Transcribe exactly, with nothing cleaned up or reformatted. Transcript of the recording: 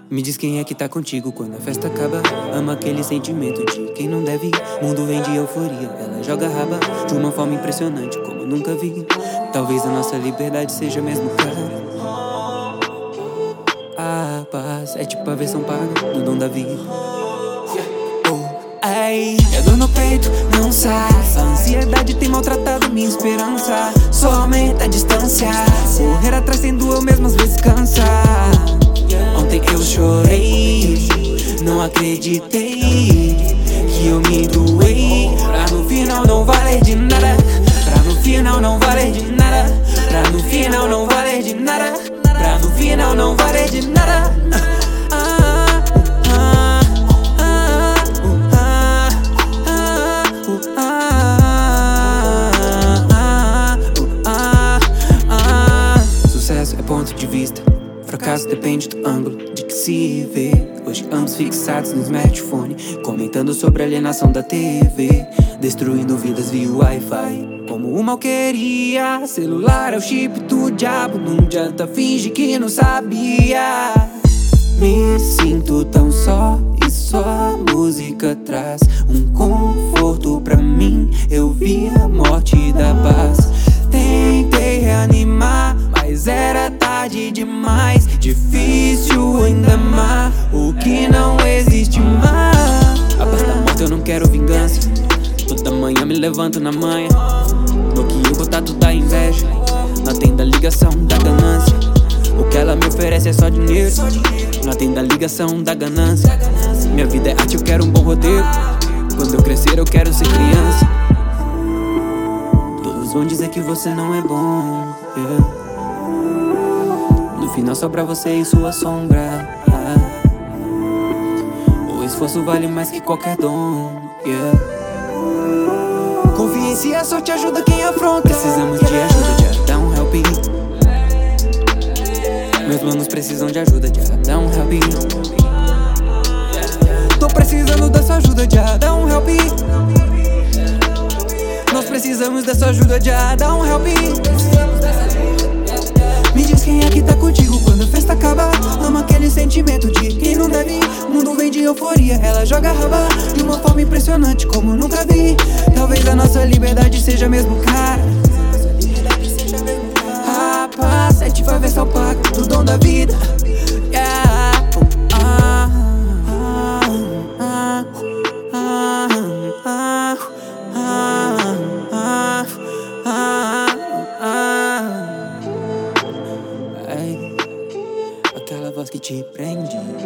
Me diz quem é que tá contigo quando a festa acaba. Ama aquele sentimento de quem não deve ir. Mundo vem de euforia, ela joga raba de uma forma impressionante como nunca vi. Talvez a nossa liberdade seja mesmo cara. A paz é tipo a versão paga do dom da vida. Ai, é dor no peito, não sai. A ansiedade tem maltratado minha esperança. Só aumenta a distância. Correr atrás tendo eu mesmo às vezes cansa. Ontem eu chorei, não acreditei que eu me doei. Pra no final não valer de nada. Pra no final não valer de nada. Pra no final não valer de nada. Pra no final não valer de nada. Sucesso é ponto de vista, fracasso depende do ângulo de que se vê. Hoje ambos fixados no smartphone, comentando sobre a alienação da T V, destruindo vidas via Wi-Fi. Como o mal queria, celular é o chip do diabo. Não adianta fingir que não sabia. Me sinto tão só e só a música traz um conforto pra mim. Eu vi a morte da paz. Tentei reanimar, mas era tarde demais. Difícil ainda amar o que não existe mais. A paz da morte eu não quero vingança. Toda manhã me levanto na manhã. Bloqueio o contato da inveja. Não atendo a ligação da ganância. O que ela me oferece é só dinheiro. Não atendo a ligação da ganância. Minha vida é arte, eu quero um bom roteiro. Quando eu crescer eu quero ser criança. Todos vão dizer que você não é bom, yeah. No final sobra você e sua sombra, yeah. O esforço vale mais que qualquer dom, yeah. Confia em si, a sorte ajuda quem afronta. Precisamos de ajuda, já dá um help. Meus manos precisam de ajuda, já dá um help. Tô precisando dessa ajuda, já dá um help. Nós precisamos dessa ajuda, já dá um help. Me diz quem é que tá contigo quando a festa acaba. Ama aquele sentimento de quem não deve ir. O mundo vem de euforia, ela joga raba de uma forma impressionante como nunca vi. Talvez a nossa liberdade seja mesmo cara. A paz é tipo a versão paga do dom da vida, yeah. Ah, ah, ah, ah, ah, ah, ah, ah. Ai, aquela voz que te prende.